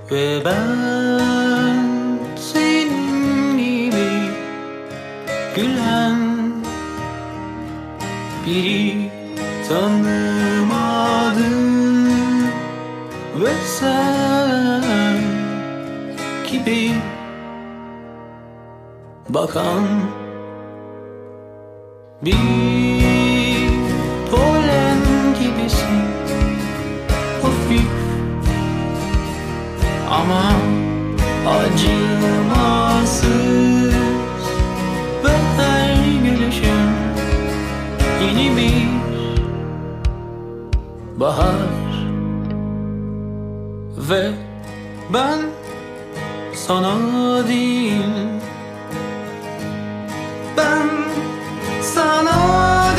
Ve ben senin gibi gülen biri tanımadım. Ve sen gibi bakan bir polen gibisin, hafif ama acımasız. Ve her gülüşün yeni bir bahar. Ve ben sana değil, ben sana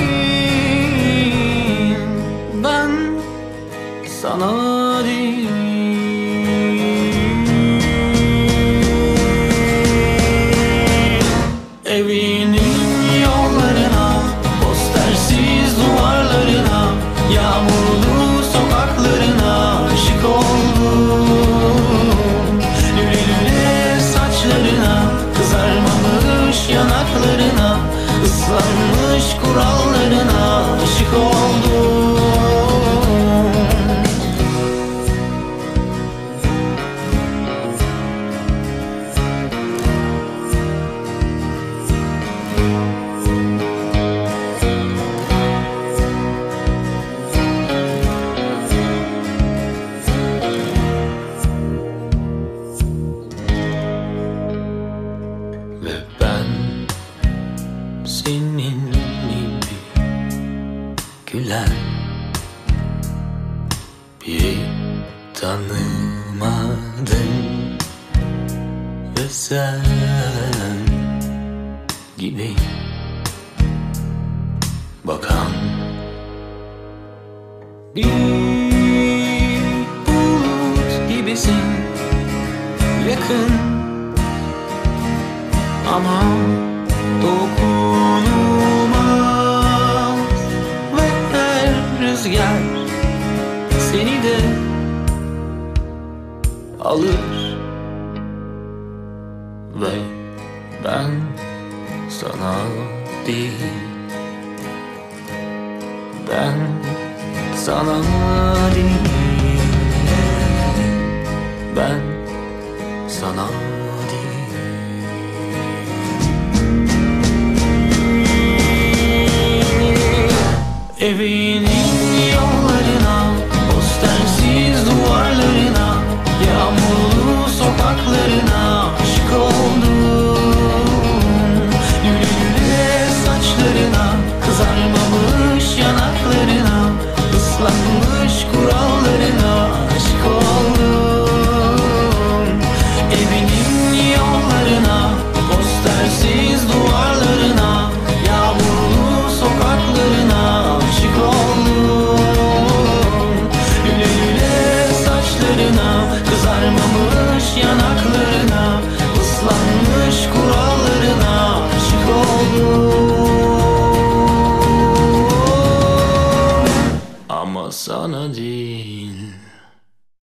değil, ben sana değil. Evinin yollarına, postersiz duvarlarına, yağmurlu sokaklarına aşık oldum. Lüle lüle saçlarına, kızarmamış yanaklarına, ıslanmış kurallarına aşık oldum. Ve ben senin gibi gülen biri tanımadım. Ve sen gibi bakan bir bulut gibisin, yakın ama dokunulmaz. Ve her rüzgar seni de alır. Ve ben sana değil, ben sana değil, ben sana değil. Evinin yollarına, postersiz duvarlarına, yağmurlu sokaklarına aşık oldum. Lüle lüle saçlarına, kızarmamış yanaklarına, ıslanmış kurallarına aşık oldum. Evinin yollarına, postersiz duvarlarına, yağmurlu sokaklarına aşık oldum. Lüle lüle saçlarına, kızarmamış yanaklarına, ıslanmış kurallarına aşık oldum. Ama sana değil.